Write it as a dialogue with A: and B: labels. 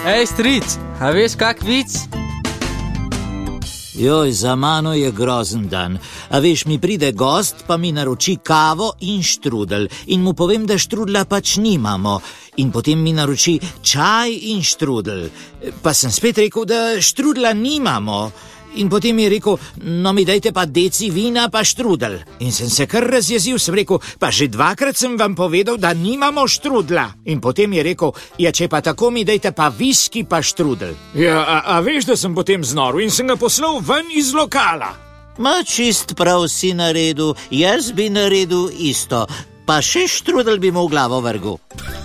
A: Ej, stric, a veš kak vic?
B: Joj, za mano je grozen dan. A veš, mi pride gost, pa mi naroči kavo in štrudel. In mu povem, da štrudla pač nimamo. In potem mi naroči čaj in štrudel. Pa sem spet rekel, da štrudla nimamo. In potem je rekel, no mi dajte pa deci vina pa štrudel. In sem se kar razjezil, sem rekel, pa že 2-krat sem vam povedal, da nimamo štrudla. In potem je rekel, ja, če pa tako mi dajte pa viski pa štrudel. Ja, a veš, da sem potem znoril in sem ga poslal ven iz lokala. Ma čist prav si naredil, jaz bi naredil isto, pa še štrudel bi mu v glavo vrgel.